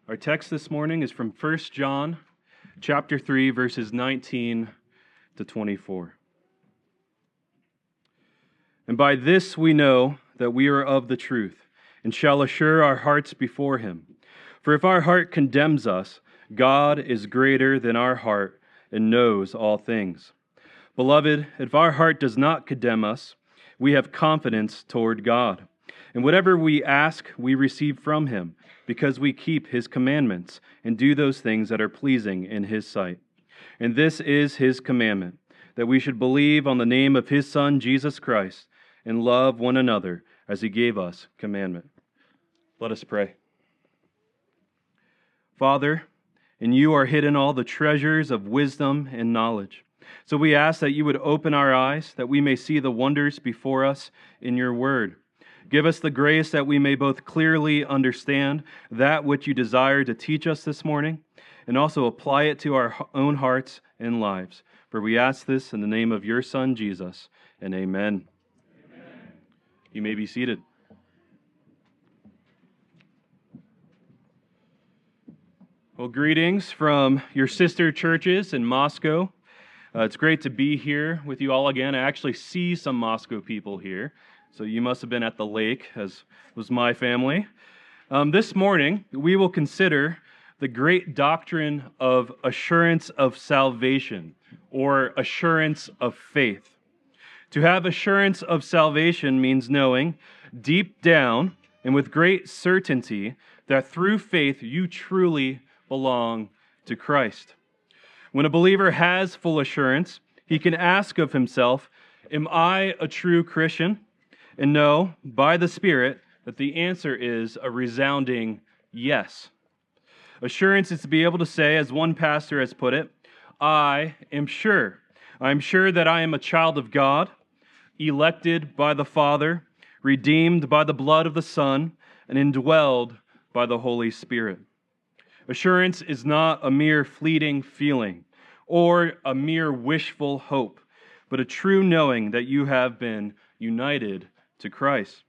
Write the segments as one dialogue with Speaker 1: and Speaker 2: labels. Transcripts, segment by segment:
Speaker 1: Our text this morning is from 1 John chapter 3, verses 19 to 24. And by this we know that we are of the truth, and shall assure our hearts before him. For if our heart condemns us, God is greater than our heart and knows all things. Beloved, if our heart does not condemn us, we have confidence toward God. And whatever we ask, we receive from him, because we keep his commandments and do those things that are pleasing in his sight. And this is his commandment, that we should believe on the name of his Son, Jesus Christ, and love one another as he gave us commandment. Let us pray. Father, in you are hidden all the treasures of wisdom and knowledge. So we ask that you would open our eyes, that we may see the wonders before us in your word. Give us the grace that we may both clearly understand that which you desire to teach us this morning, and also apply it to our own hearts and lives. For we ask this in the name of your Son, Jesus, and amen. Amen. You may be seated. Well, greetings from your sister churches in Moscow. It's great to be here with you all again. I actually see some Moscow people here. So you must have been at the lake, as was my family. This morning, we will consider the great doctrine of assurance of salvation, or assurance of faith. To have assurance of salvation means knowing deep down and with great certainty that through faith you truly belong to Christ. When a believer has full assurance, he can ask of himself, "Am I a true Christian?" And know, by the Spirit, that the answer is a resounding yes. Assurance is to be able to say, as one pastor has put it, I am sure. I am sure that I am a child of God, elected by the Father, redeemed by the blood of the Son, and indwelled by the Holy Spirit. Assurance is not a mere fleeting feeling or a mere wishful hope, but a true knowing that you have been united to Christ.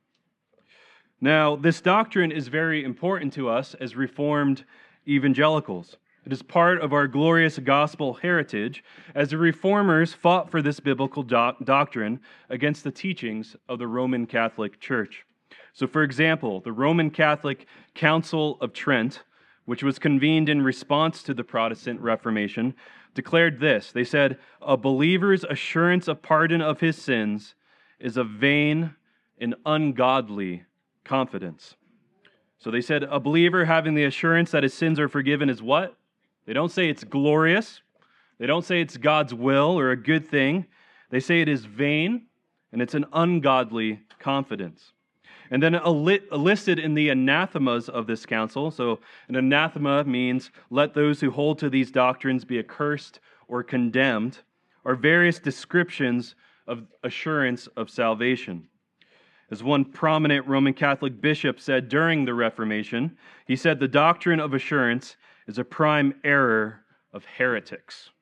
Speaker 1: Now, this doctrine is very important to us as Reformed evangelicals. It is part of our glorious gospel heritage as the Reformers fought for this biblical doctrine against the teachings of the Roman Catholic Church. So, for example, the Roman Catholic Council of Trent, which was convened in response to the Protestant Reformation, declared this. They said, "A believer's assurance of pardon of his sins is a vain and ungodly confidence." So they said a believer having the assurance that his sins are forgiven is what? They don't say it's glorious. They don't say it's God's will or a good thing. They say it is vain and it's an ungodly confidence. And then listed in the anathemas of this council, so an anathema means let those who hold to these doctrines be accursed or condemned, are various descriptions of assurance of salvation. As one prominent Roman Catholic bishop said during the Reformation, he said the doctrine of assurance is a prime error of heretics.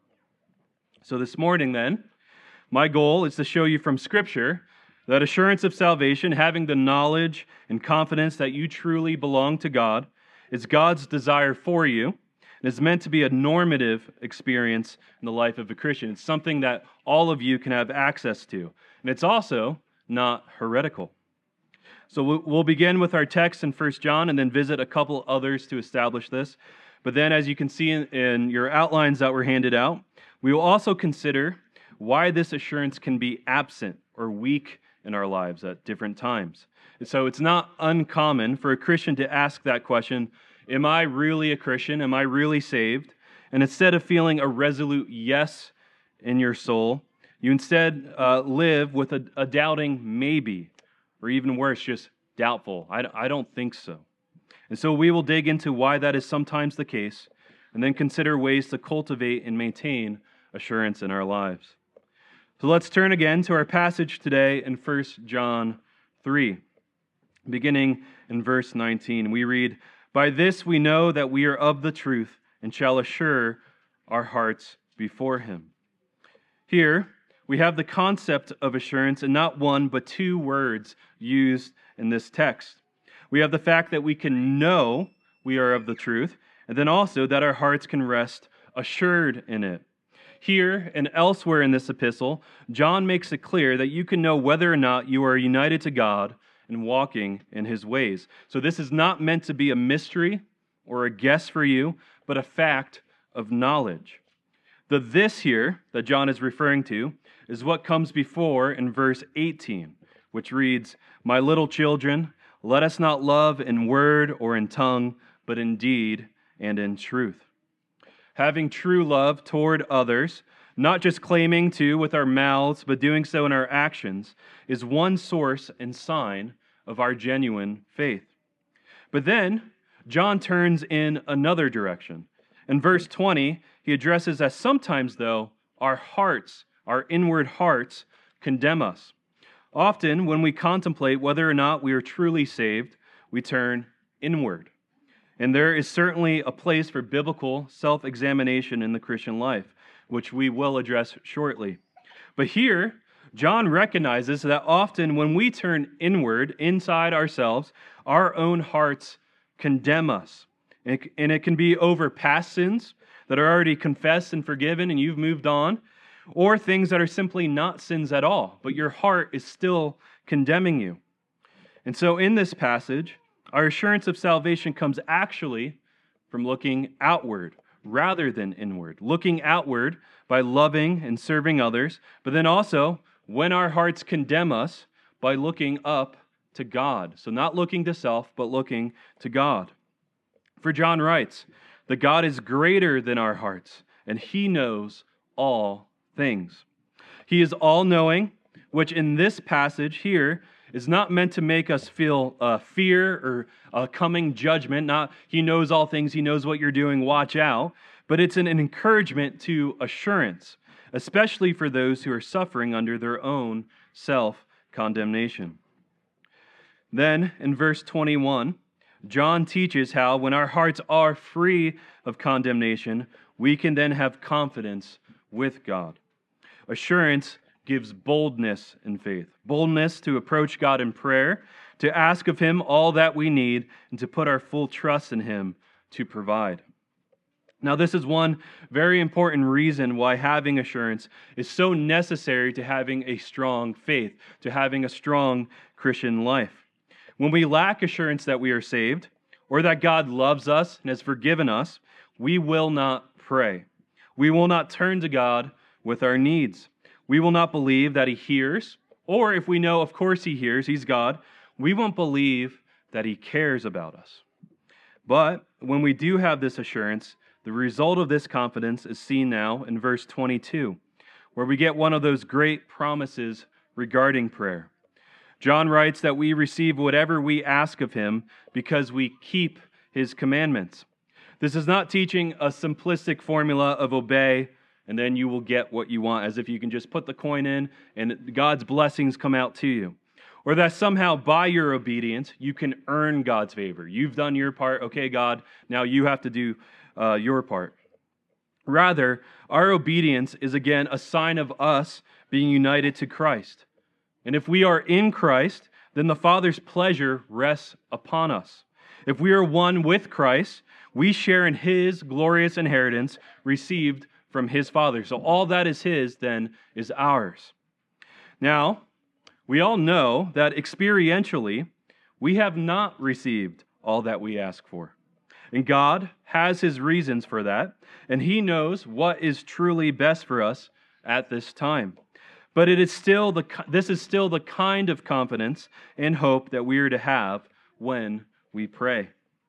Speaker 1: So this morning then, my goal is to show you from Scripture that assurance of salvation, having the knowledge and confidence that you truly belong to God, is God's desire for you and is meant to be a normative experience in the life of a Christian. It's something that all of you can have access to. And it's also not heretical. So we'll begin with our text in 1 John and then visit a couple others to establish this. But then, as you can see in your outlines that were handed out, we will also consider why this assurance can be absent or weak in our lives at different times. And so it's not uncommon for a Christian to ask that question, am I really a Christian? Am I really saved? And instead of feeling a resolute yes in your soul, you instead live with a doubting maybe, or even worse, just doubtful. I don't think so. And so we will dig into why that is sometimes the case, and then consider ways to cultivate and maintain assurance in our lives. So let's turn again to our passage today in 1 John 3. Beginning in verse 19, we read, "By this we know that we are of the truth and shall assure our hearts before him." Here, we have the concept of assurance in not one but two words used in this text. We have the fact that we can know we are of the truth, and then also that our hearts can rest assured in it. Here and elsewhere in this epistle, John makes it clear that you can know whether or not you are united to God and walking in his ways. So this is not meant to be a mystery or a guess for you, but a fact of knowledge. The this here that John is referring to is what comes before in verse 18, which reads, "My little children, let us not love in word or in tongue, but in deed and in truth." Having true love toward others, not just claiming to with our mouths, but doing so in our actions, is one source and sign of our genuine faith. But then, John turns in another direction. In verse 20, he addresses that sometimes, though, our hearts, our inward hearts, condemn us. Often, when we contemplate whether or not we are truly saved, we turn inward. And there is certainly a place for biblical self-examination in the Christian life, which we will address shortly. But here, John recognizes that often when we turn inward, inside ourselves, our own hearts condemn us. And it can be over past sins that are already confessed and forgiven and you've moved on, or things that are simply not sins at all, but your heart is still condemning you. And so in this passage, our assurance of salvation comes actually from looking outward rather than inward. Looking outward by loving and serving others, but then also, when our hearts condemn us, by looking up to God. So not looking to self, but looking to God. For John writes, that God is greater than our hearts, and he knows all things. He is all-knowing, which in this passage here is not meant to make us feel fear or a coming judgment. Not, he knows all things, he knows what you're doing, watch out. But it's an encouragement to assurance, especially for those who are suffering under their own self-condemnation. Then, in verse 21, John teaches how when our hearts are free of condemnation, we can then have confidence with God. Assurance gives boldness in faith. Boldness to approach God in prayer, to ask of him all that we need, and to put our full trust in him to provide. Now, this is one very important reason why having assurance is so necessary to having a strong faith, to having a strong Christian life. When we lack assurance that we are saved, or that God loves us and has forgiven us, we will not pray. We will not turn to God with our needs. We will not believe that he hears, or if we know, of course, he hears, he's God, we won't believe that he cares about us. But when we do have this assurance, the result of this confidence is seen now in verse 22, where we get one of those great promises regarding prayer. John writes that we receive whatever we ask of him because we keep his commandments. This is not teaching a simplistic formula of obey and then you will get what you want, as if you can just put the coin in and God's blessings come out to you. Or that somehow by your obedience, you can earn God's favor. You've done your part. Okay, God, now you have to do your part. Rather, our obedience is again a sign of us being united to Christ. And if we are in Christ, then the Father's pleasure rests upon us. If we are one with Christ, we share in his glorious inheritance received from his Father. So all that is his then is ours. Now, we all know that experientially, we have not received all that we ask for. And God has his reasons for that, and he knows what is truly best for us at this time. But this is still the kind of confidence and hope that we are to have when we pray.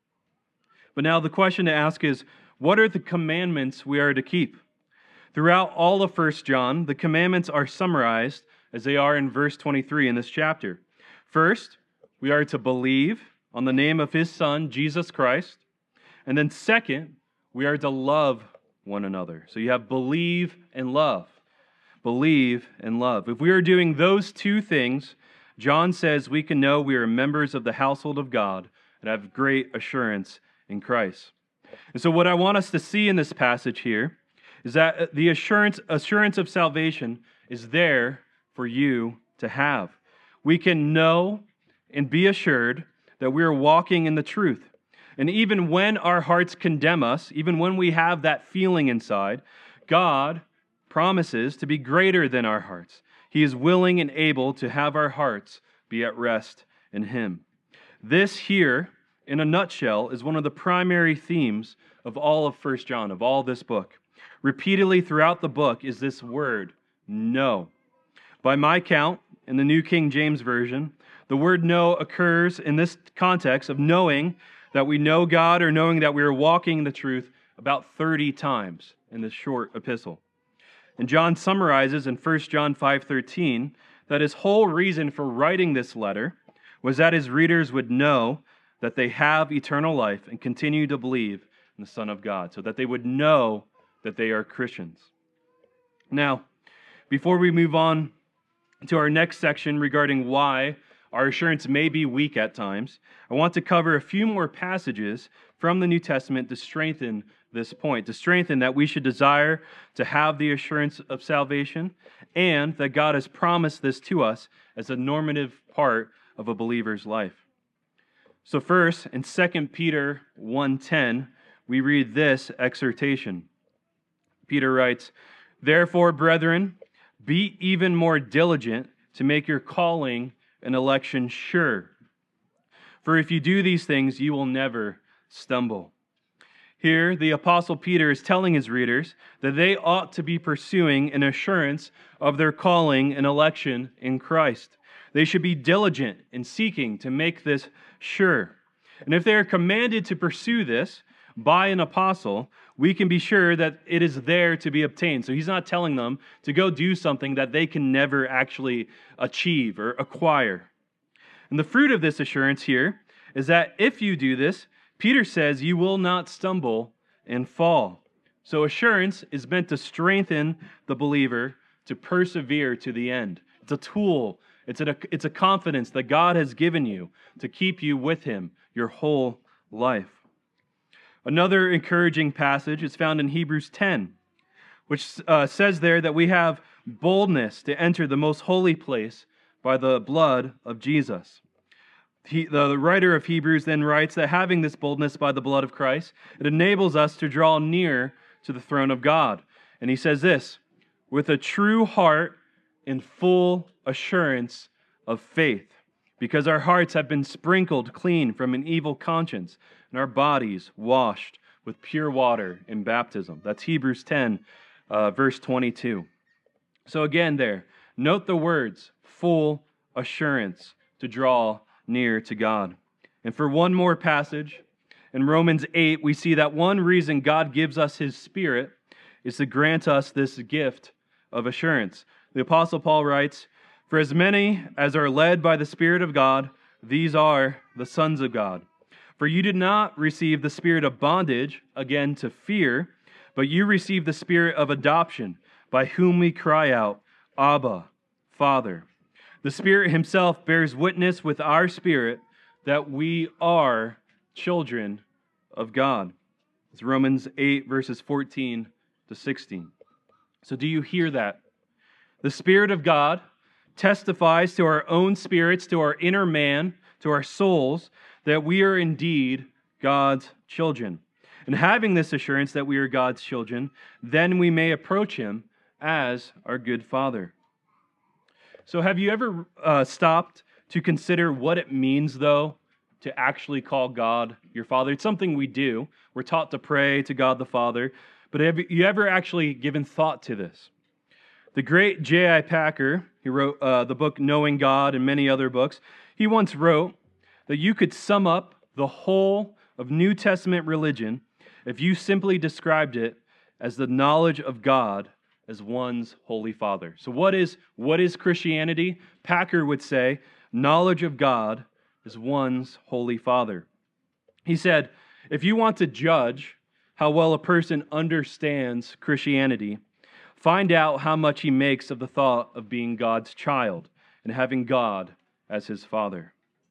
Speaker 1: But now the question to ask is, what are the commandments we are to keep? Throughout all of 1 John, the commandments are summarized as they are in verse 23 in this chapter. First, we are to believe on the name of his Son, Jesus Christ. And then second, we are to love one another. So you have believe and love. Believe and love. If we are doing those two things, John says we can know we are members of the household of God and have great assurance in Christ. And so what I want us to see in this passage here is that the assurance of salvation is there for you to have. We can know and be assured that we are walking in the truth. And even when our hearts condemn us, even when we have that feeling inside, God promises to be greater than our hearts. He is willing and able to have our hearts be at rest in Him. This here, in a nutshell, is one of the primary themes of all of 1 John, of all this book. Repeatedly throughout the book is this word, no. By my count, in the New King James Version, the word no occurs in this context of knowing that we know God or knowing that we are walking in the truth about 30 times in this short epistle. And John summarizes in 1 John 5:13 that his whole reason for writing this letter was that his readers would know that they have eternal life and continue to believe in the Son of God, so that they would know that they are Christians. Now, before we move on to our next section regarding why our assurance may be weak at times, I want to cover a few more passages from the New Testament to strengthen this point, to strengthen that we should desire to have the assurance of salvation and that God has promised this to us as a normative part of a believer's life. So first, in 2 Peter 1:10, we read this exhortation. Peter writes, "Therefore, brethren, be even more diligent to make your calling and election sure. For if you do these things, you will never stumble." Here, the Apostle Peter is telling his readers that they ought to be pursuing an assurance of their calling and election in Christ. They should be diligent in seeking to make this sure. And if they are commanded to pursue this by an apostle, we can be sure that it is there to be obtained. So he's not telling them to go do something that they can never actually achieve or acquire. And the fruit of this assurance here is that if you do this, Peter says you will not stumble and fall. So assurance is meant to strengthen the believer to persevere to the end. It's a tool. It's a confidence that God has given you to keep you with Him your whole life. Another encouraging passage is found in Hebrews 10, which says there that we have boldness to enter the most holy place by the blood of Jesus. The writer of Hebrews then writes that having this boldness by the blood of Christ, it enables us to draw near to the throne of God. And he says this, with a true heart and full assurance of faith, because our hearts have been sprinkled clean from an evil conscience and our bodies washed with pure water in baptism. That's Hebrews 10, verse 22. So again there, note the words, full assurance to draw near to God. And for one more passage, in Romans 8, we see that one reason God gives us His Spirit is to grant us this gift of assurance. The Apostle Paul writes, "For as many as are led by the Spirit of God, these are the sons of God. For you did not receive the spirit of bondage, again to fear, but you received the Spirit of adoption, by whom we cry out, Abba, Father." The Spirit Himself bears witness with our spirit that we are children of God. It's Romans 8, verses 14 to 16. So do you hear that? The Spirit of God testifies to our own spirits, to our inner man, to our souls, that we are indeed God's children. And having this assurance that we are God's children, then we may approach Him as our good Father. So have you ever stopped to consider what it means, though, to actually call God your Father? It's something we do. We're taught to pray to God the Father. But have you ever actually given thought to this? The great J.I. Packer, he wrote the book Knowing God and many other books, he once wrote that you could sum up the whole of New Testament religion if you simply described it as the knowledge of God as one's Holy Father. So what is Christianity? Packer would say, knowledge of God as one's Holy Father. He said, if you want to judge how well a person understands Christianity, find out how much he makes of the thought of being God's child and having God as his Father.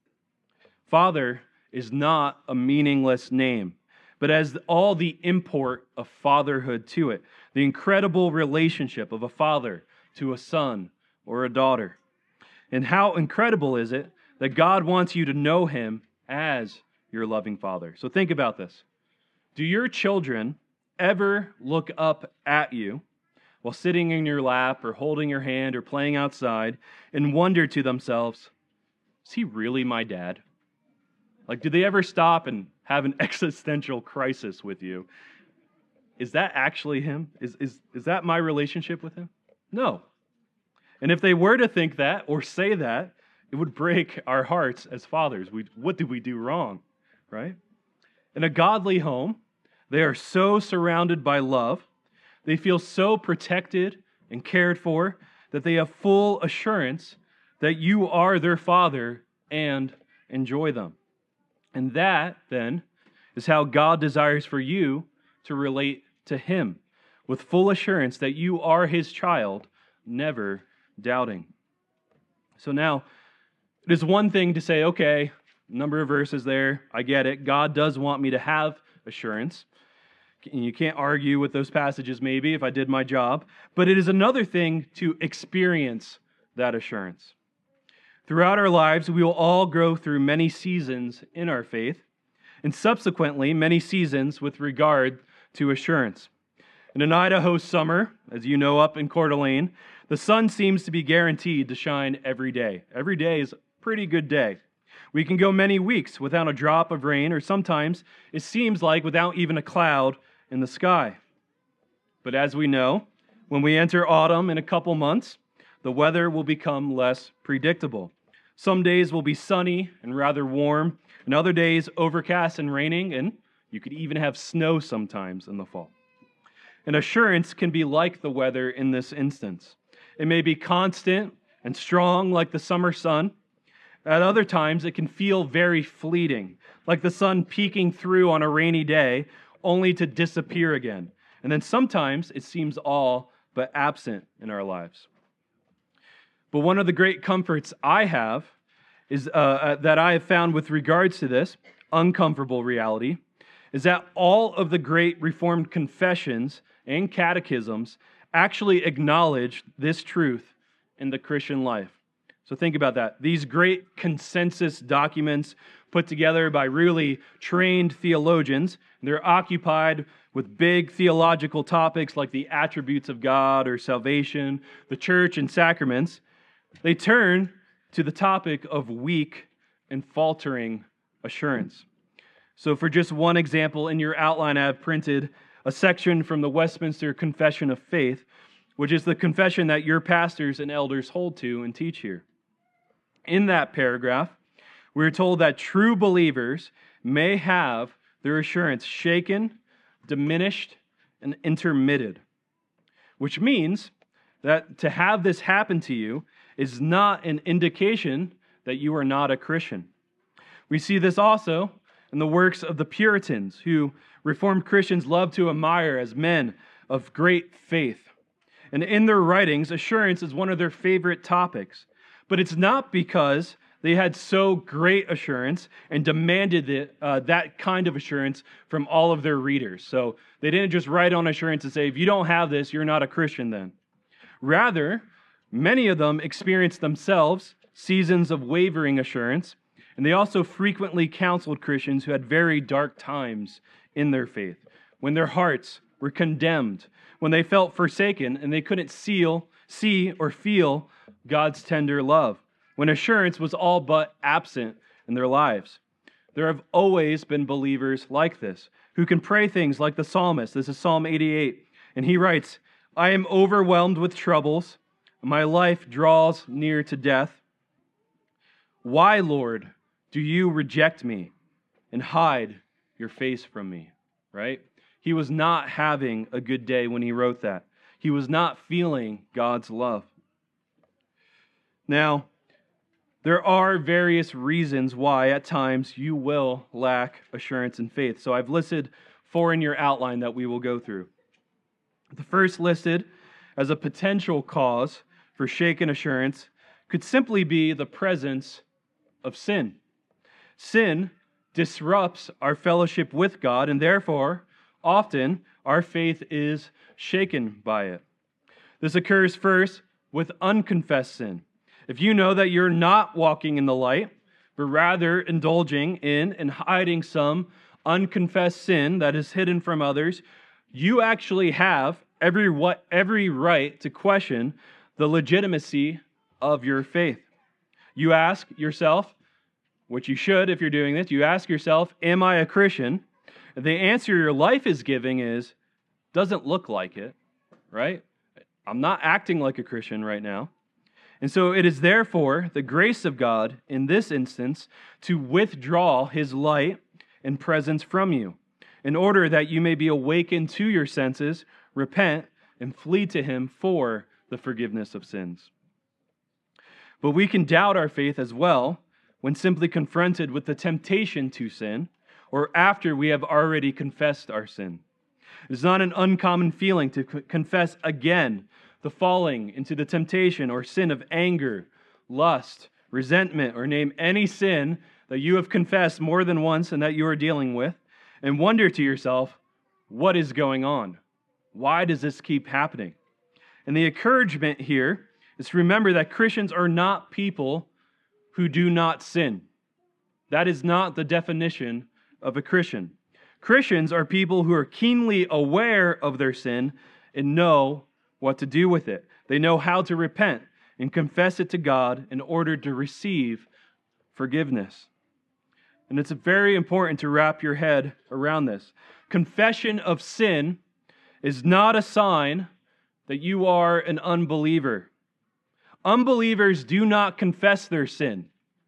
Speaker 1: Father is not a meaningless name, but has all the import of fatherhood to it, the incredible relationship of a father to a son or a daughter. And how incredible is it that God wants you to know Him as your loving Father. So think about this. Do your children ever look up at you while sitting in your lap or holding your hand or playing outside and wonder to themselves, is he really my dad? Like, do they ever stop and have an existential crisis with you? Is that actually him? Is that my relationship with him? No. And if they were to think that or say that, it would break our hearts as fathers. What did we do wrong, right? In a godly home, they are so surrounded by love, they feel so protected and cared for that they have full assurance that you are their father and enjoy them. And that, then, is how God desires for you to relate to him, with full assurance that you are his child, never doubting. So now, it is one thing to say, okay, number of verses there, I get it. God does want me to have assurance. And you can't argue with those passages maybe if I did my job. But it is another thing to experience that assurance. Throughout our lives, we will all go through many seasons in our faith, and subsequently many seasons with regard to assurance. In an Idaho summer, as you know, up in Coeur d'Alene, the sun seems to be guaranteed to shine every day. Every day is a pretty good day. We can go many weeks without a drop of rain, or sometimes it seems like without even a cloud in the sky. But as we know, when we enter autumn in a couple months, the weather will become less predictable. Some days will be sunny and rather warm, and other days overcast and raining, and you could even have snow sometimes in the fall. And assurance can be like the weather in this instance. It may be constant and strong like the summer sun. At other times, it can feel very fleeting, like the sun peeking through on a rainy day, only to disappear again. And then sometimes it seems all but absent in our lives. But one of the great comforts I have is that I have found with regards to this uncomfortable reality is that all of the great Reformed confessions and catechisms actually acknowledge this truth in the Christian life. So think about that. These great consensus documents put together by really trained theologians, they're occupied with big theological topics like the attributes of God or salvation, the church and sacraments. They turn to the topic of weak and faltering assurance. So for just one example, in your outline, I have printed a section from the Westminster Confession of Faith, which is the confession that your pastors and elders hold to and teach here. In that paragraph, we're told that true believers may have their assurance shaken, diminished, and intermitted, which means that to have this happen to you is not an indication that you are not a Christian. We see this also in the works of the Puritans, who Reformed Christians love to admire as men of great faith. And in their writings, assurance is one of their favorite topics. But it's not because they had so great assurance and demanded that kind of assurance from all of their readers. So they didn't just write on assurance and say, if you don't have this, you're not a Christian then. Rather, many of them experienced themselves seasons of wavering assurance, and they also frequently counseled Christians who had very dark times in their faith, when their hearts were condemned, when they felt forsaken and they couldn't see or feel God's tender love, when assurance was all but absent in their lives. There have always been believers like this, who can pray things like the psalmist. This is Psalm 88, and he writes, I am overwhelmed with troubles. My life draws near to death. Why, Lord, do you reject me and hide your face from me? Right? He was not having a good day when he wrote that. He was not feeling God's love. Now, there are various reasons why at times you will lack assurance and faith. So I've listed 4 in your outline that we will go through. The first listed as a potential cause for shaken assurance could simply be the presence of sin. Sin disrupts our fellowship with God, and therefore, often our faith is shaken by it. This occurs first with unconfessed sin. If you know that you're not walking in the light, but rather indulging in and hiding some unconfessed sin that is hidden from others, you actually have every right to question the legitimacy of your faith. You ask yourself, which you should if you're doing this, you ask yourself, am I a Christian? The answer your life is giving is, doesn't look like it, right? I'm not acting like a Christian right now. And so it is therefore the grace of God in this instance to withdraw his light and presence from you, in order that you may be awakened to your senses, repent, and flee to him for the forgiveness of sins. But we can doubt our faith as well when simply confronted with the temptation to sin, or after we have already confessed our sin. It's not an uncommon feeling to confess again the falling into the temptation or sin of anger, lust, resentment, or name any sin that you have confessed more than once and that you are dealing with, and wonder to yourself, what is going on? Why does this keep happening? And the encouragement here is to remember that Christians are not people who do not sin. That is not the definition of a Christian. Christians are people who are keenly aware of their sin and know what to do with it. They know how to repent and confess it to God in order to receive forgiveness. And it's very important to wrap your head around this. Confession of sin is not a sign that you are an unbeliever. Unbelievers do not confess their sin.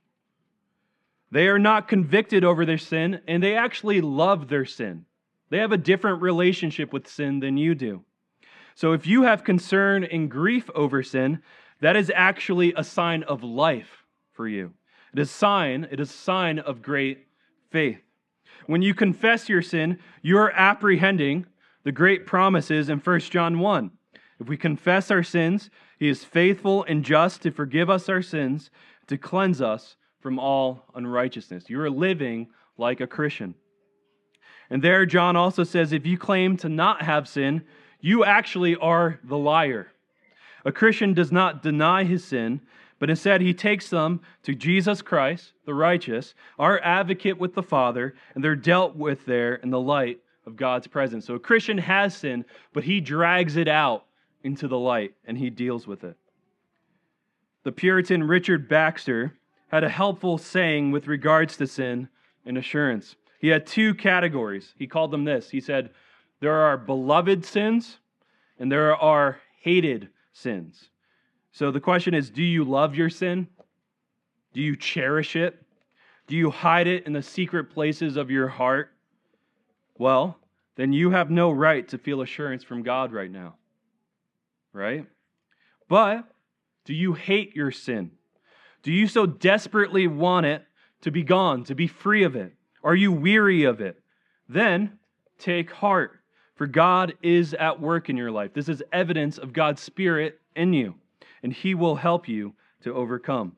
Speaker 1: They are not convicted over their sin, and they actually love their sin. They have a different relationship with sin than you do. So if you have concern and grief over sin, that is actually a sign of life for you. It is a sign of great faith. When you confess your sin, you are apprehending the great promises in 1 John 1. If we confess our sins, he is faithful and just to forgive us our sins, to cleanse us from all unrighteousness. You are living like a Christian. And there, John also says, if you claim to not have sin, you actually are the liar. A Christian does not deny his sin, but instead he takes them to Jesus Christ, the righteous, our advocate with the Father, and they're dealt with there in the light of God's presence. So a Christian has sin, but he drags it out into the light, and he deals with it. The Puritan Richard Baxter had a helpful saying with regards to sin and assurance. He had two categories. He called them this. He said, there are beloved sins, and there are hated sins. So the question is, do you love your sin? Do you cherish it? Do you hide it in the secret places of your heart? Well, then you have no right to feel assurance from God right now. Right? But do you hate your sin? Do you so desperately want it to be gone, to be free of it? Are you weary of it? Then take heart, for God is at work in your life. This is evidence of God's Spirit in you, and He will help you to overcome.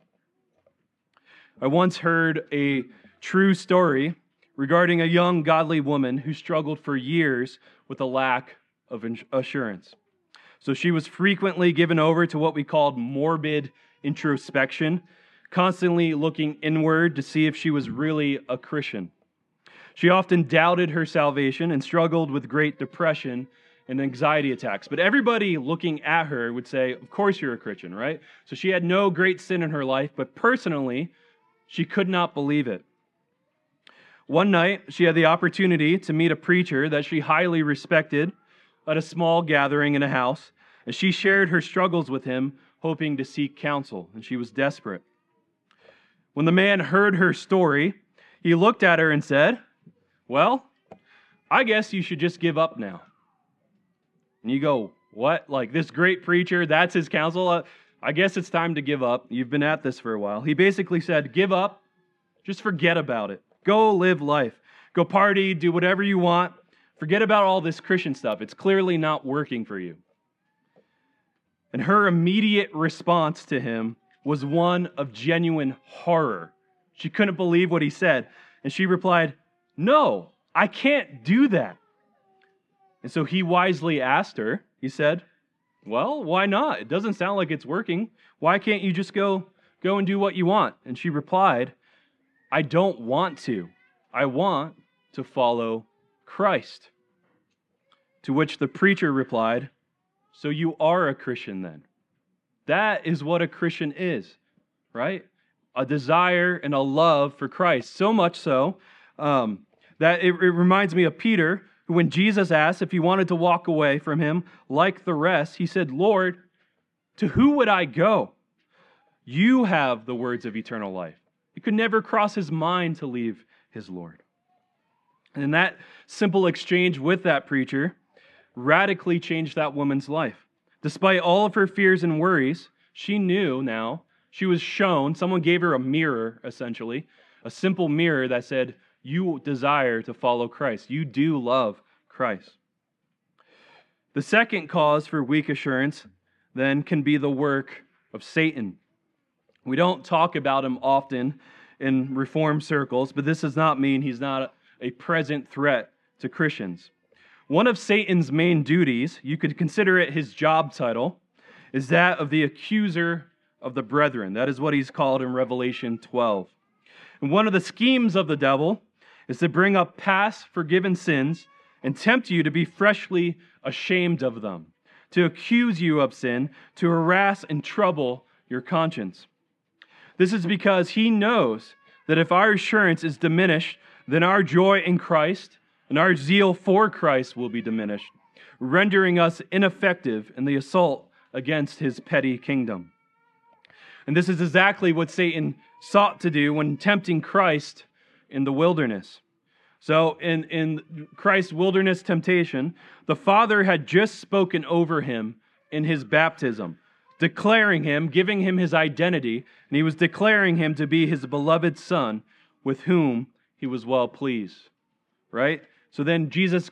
Speaker 1: I once heard a true story regarding a young godly woman who struggled for years with a lack of assurance. So she was frequently given over to what we called morbid introspection, constantly looking inward to see if she was really a Christian. She often doubted her salvation and struggled with great depression and anxiety attacks. But everybody looking at her would say, of course you're a Christian, right? So she had no great sin in her life, but personally, she could not believe it. One night, she had the opportunity to meet a preacher that she highly respected at a small gathering in a house, and she shared her struggles with him, hoping to seek counsel, and she was desperate. When the man heard her story, he looked at her and said, well, I guess you should just give up now. And you go, what? Like this great preacher, that's his counsel? I guess it's time to give up. You've been at this for a while. He basically said, give up, just forget about it. Go live life. Go party, do whatever you want. Forget about all this Christian stuff. It's clearly not working for you. And her immediate response to him was one of genuine horror. She couldn't believe what he said. And she replied, no, I can't do that. And so he wisely asked her, he said, well, why not? It doesn't sound like it's working. Why can't you just go and do what you want? And she replied, I don't want to. I want to follow Christ. To which the preacher replied, so you are a Christian then. That is what a Christian is, right? A desire and a love for Christ. So much so that it reminds me of Peter, who when Jesus asked if he wanted to walk away from him like the rest, he said, Lord, to who would I go? You have the words of eternal life. It could never cross his mind to leave his Lord. And in that simple exchange with that preacher, radically changed that woman's life. Despite all of her fears and worries, she knew now, she was shown, someone gave her a mirror, essentially, a simple mirror that said, you desire to follow Christ. You do love Christ. The second cause for weak assurance, then, can be the work of Satan. We don't talk about him often in Reformed circles, but this does not mean he's not a present threat to Christians. One of Satan's main duties, you could consider it his job title, is that of the accuser of the brethren. That is what he's called in Revelation 12. And one of the schemes of the devil is to bring up past forgiven sins and tempt you to be freshly ashamed of them, to accuse you of sin, to harass and trouble your conscience. This is because he knows that if our assurance is diminished, then our joy in Christ and our zeal for Christ will be diminished, rendering us ineffective in the assault against his petty kingdom. And this is exactly what Satan sought to do when tempting Christ in the wilderness. So in Christ's wilderness temptation, the Father had just spoken over him in his baptism, declaring him, giving him his identity, and he was declaring him to be his beloved Son, with whom he was well pleased. Right? So then Jesus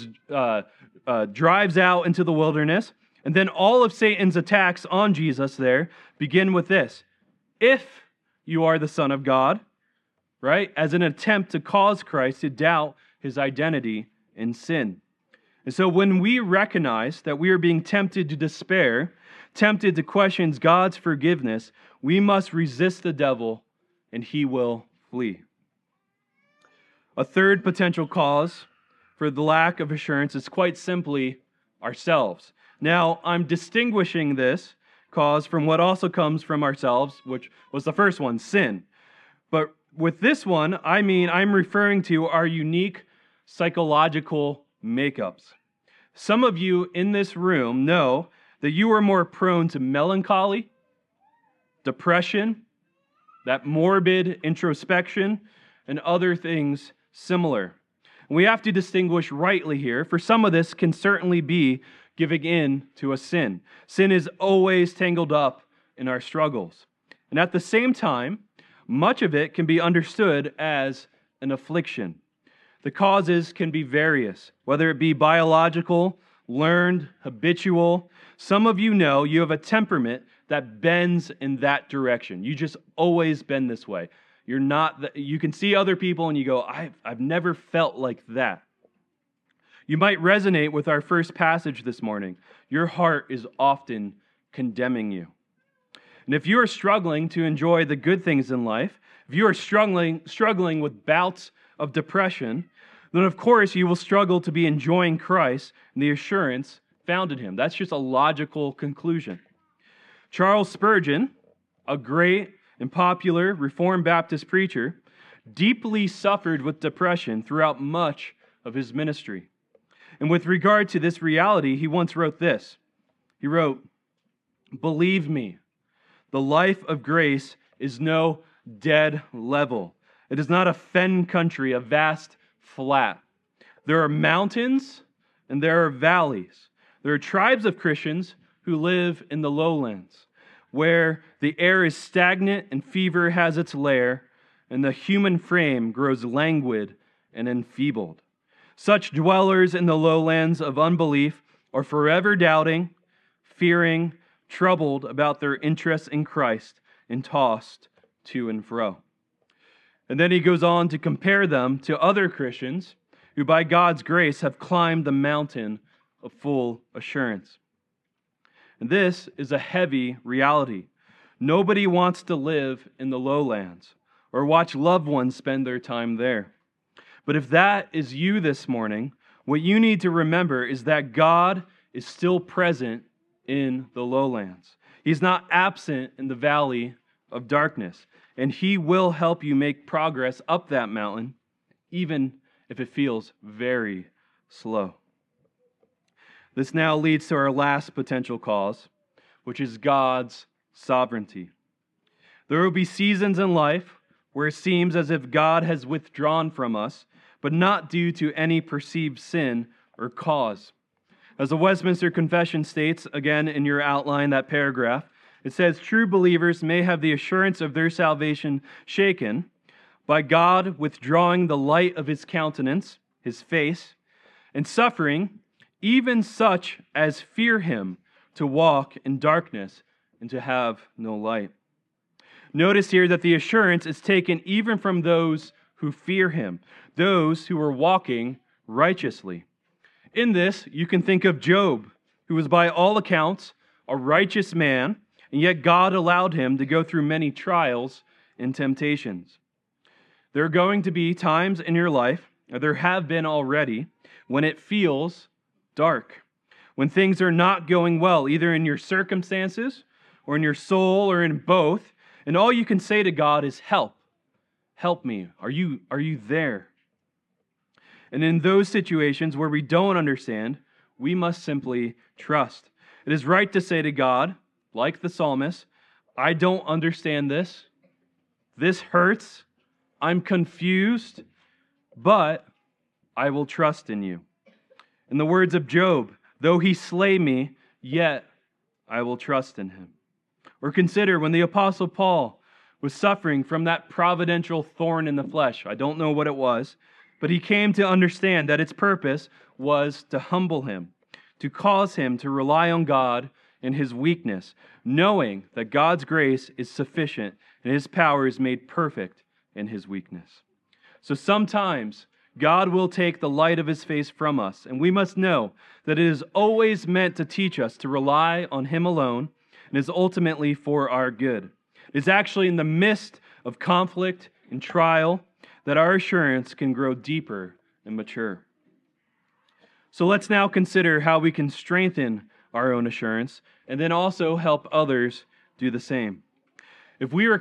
Speaker 1: drives out into the wilderness, and then all of Satan's attacks on Jesus there begin with this: if you are the Son of God, right? As an attempt to cause Christ to doubt his identity in sin. And so when we recognize that we are being tempted to despair, tempted to question God's forgiveness, we must resist the devil and he will flee. A third potential cause for the lack of assurance is quite simply ourselves. Now, I'm distinguishing this cause from what also comes from ourselves, which was the first one, sin. But with this one, I'm referring to our unique psychological makeups. Some of you in this room know that you are more prone to melancholy, depression, that morbid introspection, and other things similar. We have to distinguish rightly here, for some of this can certainly be giving in to a sin. Sin is always tangled up in our struggles. And at the same time, much of it can be understood as an affliction. The causes can be various, whether it be biological, learned, habitual. Some of you know you have a temperament that bends in that direction. You just always bend this way. You can see other people and you go, I've never felt like that. You might resonate with our first passage this morning. Your heart is often condemning you. And if you are struggling to enjoy the good things in life, if you are struggling with bouts of depression, then of course you will struggle to be enjoying Christ and the assurance found in him. That's just a logical conclusion. Charles Spurgeon, a great and popular Reformed Baptist preacher, deeply suffered with depression throughout much of his ministry. And with regard to this reality, he once wrote this. He wrote, "Believe me, the life of grace is no dead level. It is not a fen country, a vast flat. There are mountains and there are valleys. There are tribes of Christians who live in the lowlands, where the air is stagnant and fever has its lair, and the human frame grows languid and enfeebled. Such dwellers in the lowlands of unbelief are forever doubting, fearing, troubled about their interest in Christ, and tossed to and fro." And then he goes on to compare them to other Christians who by God's grace have climbed the mountain of full assurance. And this is a heavy reality. Nobody wants to live in the lowlands. or watch loved ones spend their time there. But if that is you this morning, what you need to remember is that God is still present in the lowlands. He's not absent in the valley of darkness, and He will help you make progress up that mountain, even if it feels very slow. This now leads to our last potential cause, which is God's sovereignty. There will be seasons in life where it seems as if God has withdrawn from us, but not due to any perceived sin or cause. As the Westminster Confession states, again in your outline, that paragraph, it says, true believers may have the assurance of their salvation shaken by God withdrawing the light of His countenance, His face, and suffering even such as fear Him to walk in darkness and to have no light. Notice here that the assurance is taken even from those who fear Him, those who are walking righteously. In this, you can think of Job, who was by all accounts a righteous man, and yet God allowed him to go through many trials and temptations. There are going to be times in your life, or there have been already, when it feels dark, when things are not going well, either in your circumstances or in your soul or in both, and all you can say to God is, help. Help me. Are you there? And in those situations where we don't understand, we must simply trust. It is right to say to God, like the psalmist, I don't understand this. This hurts. I'm confused, but I will trust in you. In the words of Job, though he slay me, yet I will trust in him. Or consider when the Apostle Paul was suffering from that providential thorn in the flesh. I don't know what it was, but he came to understand that its purpose was to humble him, to cause him to rely on God in his weakness, knowing that God's grace is sufficient and His power is made perfect in his weakness. So sometimes God will take the light of His face from us, and we must know that it is always meant to teach us to rely on Him alone and is ultimately for our good. It is actually in the midst of conflict and trial that our assurance can grow deeper and mature. So let's now consider how we can strengthen our own assurance and then also help others do the same. If we are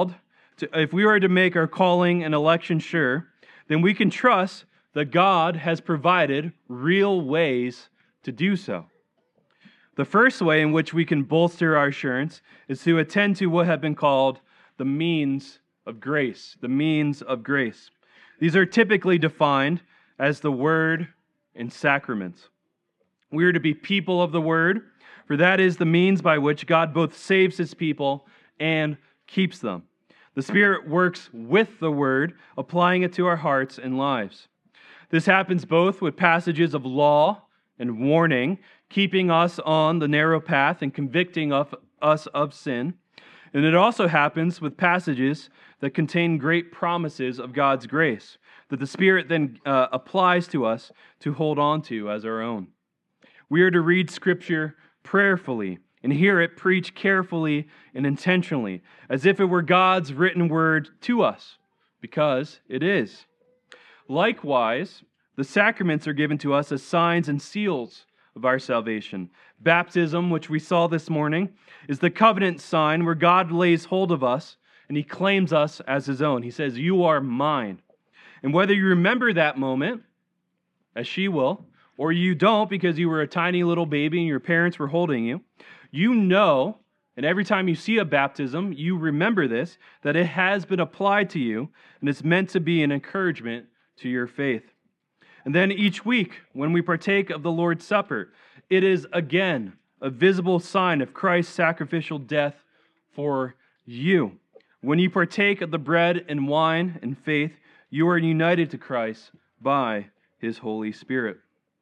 Speaker 1: to make our calling and election sure, then we can trust that God has provided real ways to do so. The first way in which we can bolster our assurance is to attend to what have been called the means of grace. The means of grace. These are typically defined as the Word and sacraments. We are to be people of the Word, for that is the means by which God both saves His people and keeps them. The Spirit works with the Word, applying it to our hearts and lives. This happens both with passages of law and warning, keeping us on the narrow path and convicting us of sin. And it also happens with passages that contain great promises of God's grace, that the Spirit then applies to us to hold on to as our own. We are to read Scripture prayerfully and hear it preached carefully and intentionally, as if it were God's written word to us, because it is. Likewise, the sacraments are given to us as signs and seals of our salvation. Baptism, which we saw this morning, is the covenant sign where God lays hold of us and He claims us as His own. He says, "You are mine." And whether you remember that moment, as she will, or you don't because you were a tiny little baby and your parents were holding you, you know, and every time you see a baptism, you remember this, that it has been applied to you and it's meant to be an encouragement to your faith. And then each week, when we partake of the Lord's Supper, it is again a visible sign of Christ's sacrificial death for you. When you partake of the bread and wine in faith, you are united to Christ by His Holy Spirit.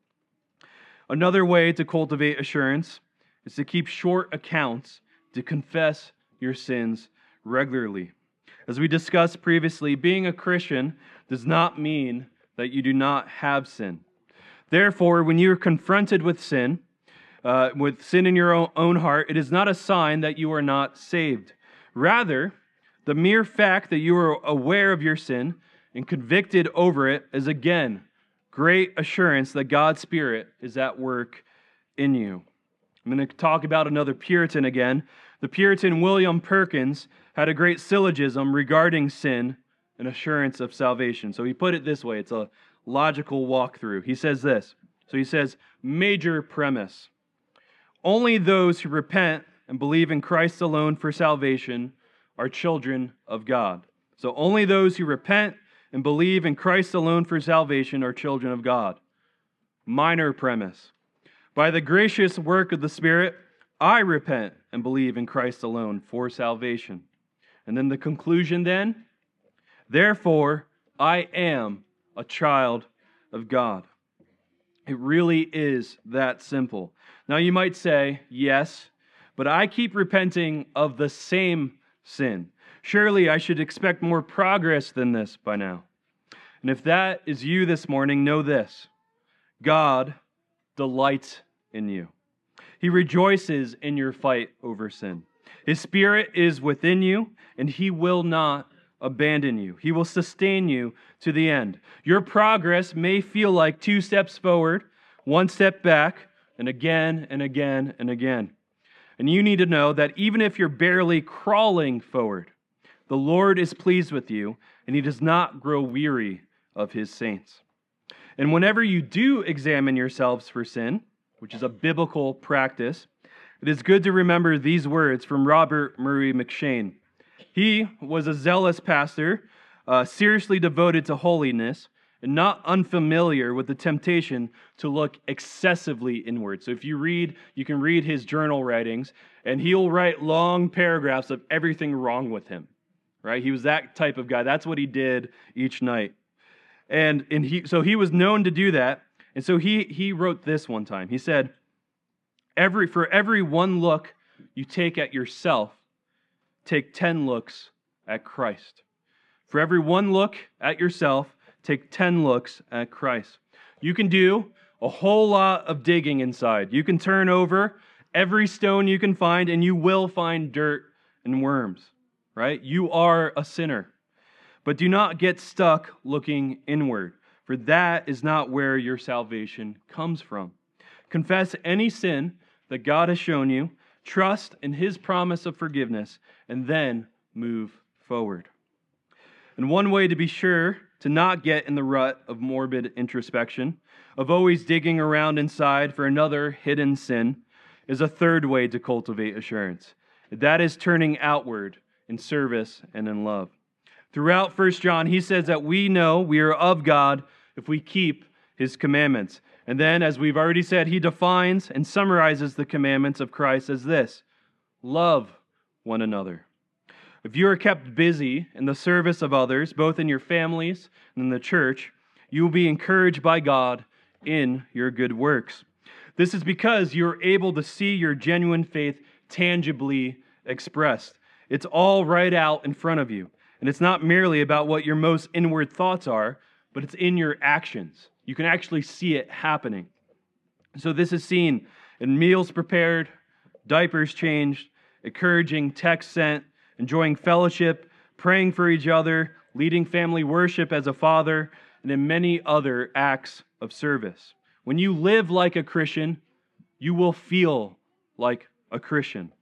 Speaker 1: Another way to cultivate assurance is to keep short accounts, to confess your sins regularly. As we discussed previously, being a Christian does not mean that you do not have sin. Therefore, when you are confronted with sin in your own heart, it is not a sign that you are not saved. Rather, The mere fact that you are aware of your sin and convicted over it is again great assurance that God's Spirit is at work in you. I'm going to talk about another Puritan again. The Puritan William Perkins had a great syllogism regarding sin and assurance of salvation. So he put it this way. It's a logical walkthrough. He says this. So he says, major premise. Only those who repent and believe in Christ alone for salvation are children of God. So only those who repent and believe in Christ alone for salvation are children of God. Minor premise. By the gracious work of the Spirit, I repent and believe in Christ alone for salvation. And then the conclusion then, therefore, I am a child of God. It really is that simple. Now you might say, yes, but I keep repenting of the same sin. Surely I should expect more progress than this by now. And if that is you this morning, know this. God delights in you. He rejoices in your fight over sin. His Spirit is within you, and He will not abandon you. He will sustain you to the end. Your progress may feel like 2 steps forward, 1 step back, and again and again and again. And you need to know that even if you're barely crawling forward, the Lord is pleased with you, and He does not grow weary of His saints. And whenever you do examine yourselves for sin, which is a biblical practice, it is good to remember these words from Robert Murray M'Cheyne. He was a zealous pastor, seriously devoted to holiness, and not unfamiliar with the temptation to look excessively inward. So if you read, you can read his journal writings, and he'll write long paragraphs of everything wrong with him. Right? He was that type of guy. That's what he did each night. And he was known to do that. And so he wrote this one time. He said, for every one look you take at yourself, take 10 looks at Christ. For every one look at yourself, take 10 looks at Christ. You can do a whole lot of digging inside. You can turn over every stone you can find, and you will find dirt and worms, right? You are a sinner. But do not get stuck looking inward, for that is not where your salvation comes from. Confess any sin that God has shown you, trust in His promise of forgiveness, and then move forward. And one way to be sure to not get in the rut of morbid introspection, of always digging around inside for another hidden sin, is a third way to cultivate assurance. That is turning outward in service and in love. Throughout 1 John, he says that we know we are of God if we keep His commandments. And then, as we've already said, he defines and summarizes the commandments of Christ as this: love one another. If you are kept busy in the service of others, both in your families and in the church, you will be encouraged by God in your good works. This is because you're able to see your genuine faith tangibly expressed. It's all right out in front of you. And it's not merely about what your most inward thoughts are, but it's in your actions. You can actually see it happening. So this is seen in meals prepared, diapers changed, encouraging texts sent, enjoying fellowship, praying for each other, leading family worship as a father, and in many other acts of service. When you live like a Christian, you will feel like a Christian.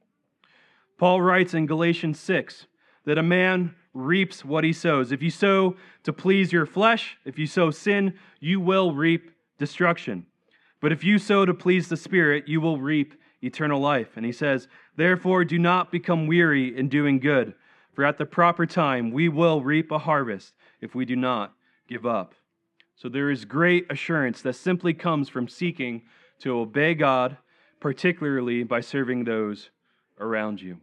Speaker 1: Paul writes in Galatians 6 that a man reaps what he sows. If you sow to please your flesh, if you sow sin, you will reap destruction. But if you sow to please the Spirit, you will reap eternal life. And he says, therefore, do not become weary in doing good, for at the proper time we will reap a harvest if we do not give up. So there is great assurance that simply comes from seeking to obey God, particularly by serving those around you.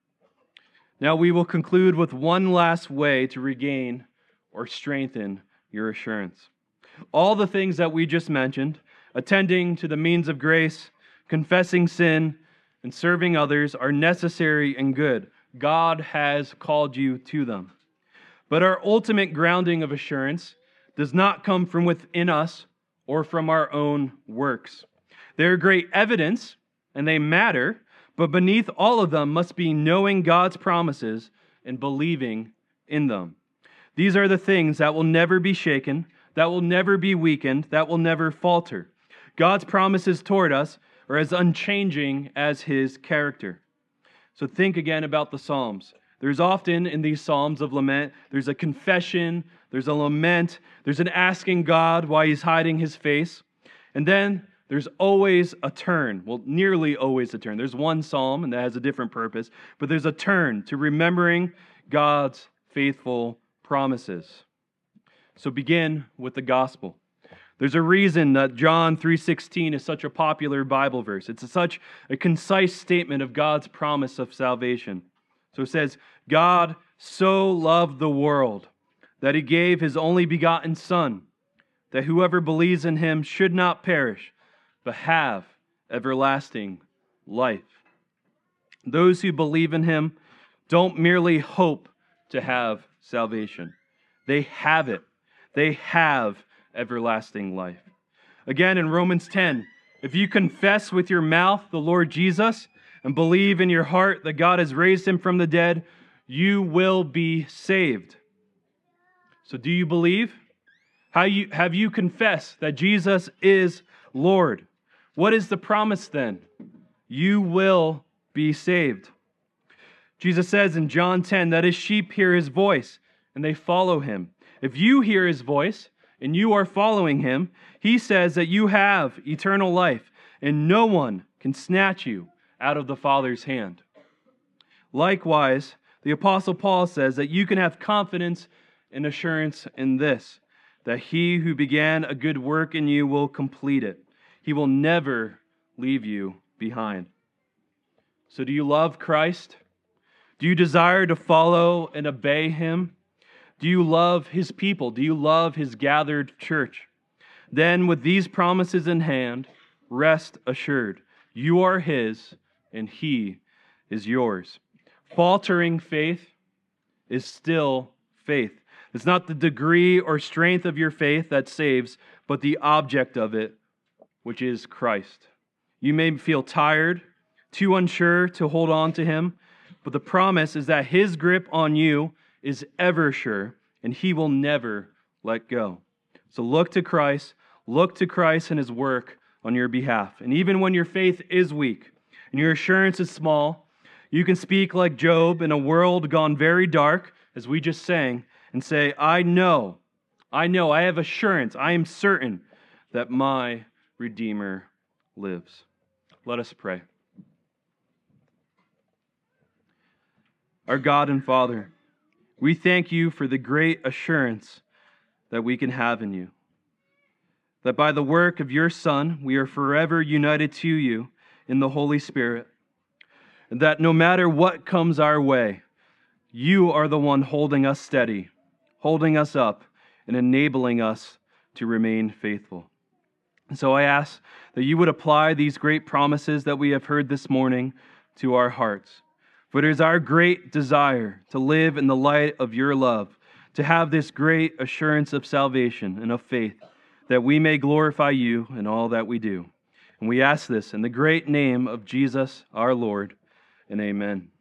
Speaker 1: Now we will conclude with one last way to regain or strengthen your assurance. All the things that we just mentioned, attending to the means of grace, confessing sin, and serving others, are necessary and good. God has called you to them. But our ultimate grounding of assurance does not come from within us or from our own works. They are great evidence, and they matter, but beneath all of them must be knowing God's promises and believing in them. These are the things that will never be shaken, that will never be weakened, that will never falter. God's promises toward us are as unchanging as His character. So think again about the Psalms. There's often in these Psalms of lament, there's a confession, there's a lament, there's an asking God why He's hiding His face. And then there's always a turn. Well, nearly always a turn. There's one psalm, and that has a different purpose, but there's a turn to remembering God's faithful promises. So begin with the gospel. There's a reason that John 3:16 is such a popular Bible verse. It's such a concise statement of God's promise of salvation. So it says, God so loved the world that He gave His only begotten Son, that whoever believes in Him should not perish, but have everlasting life. Those who believe in Him don't merely hope to have salvation. They have it. They have everlasting life. Again, in Romans 10, if you confess with your mouth the Lord Jesus and believe in your heart that God has raised Him from the dead, you will be saved. So do you believe? Have you confessed that Jesus is Lord? What is the promise then? You will be saved. Jesus says in John 10 that His sheep hear His voice and they follow Him. If you hear His voice and you are following Him, He says that you have eternal life and no one can snatch you out of the Father's hand. Likewise, the Apostle Paul says that you can have confidence and assurance in this, that He who began a good work in you will complete it. He will never leave you behind. So do you love Christ? Do you desire to follow and obey Him? Do you love His people? Do you love His gathered church? Then with these promises in hand, rest assured. You are His and He is yours. Faltering faith is still faith. It's not the degree or strength of your faith that saves, but the object of it, which is Christ. You may feel tired, too unsure to hold on to Him, but the promise is that His grip on you is ever sure, and He will never let go. So look to Christ and His work on your behalf. And even when your faith is weak and your assurance is small, you can speak like Job in a world gone very dark, as we just sang, and say, I know, I have assurance, I am certain that my Redeemer lives. Let us pray. Our God and Father, we thank You for the great assurance that we can have in You, that by the work of Your Son, we are forever united to You in the Holy Spirit, and that no matter what comes our way, You are the one holding us steady, holding us up, and enabling us to remain faithful. And so I ask that You would apply these great promises that we have heard this morning to our hearts. For it is our great desire to live in the light of Your love, to have this great assurance of salvation and of faith, that we may glorify You in all that we do. And we ask this in the great name of Jesus our Lord, and amen.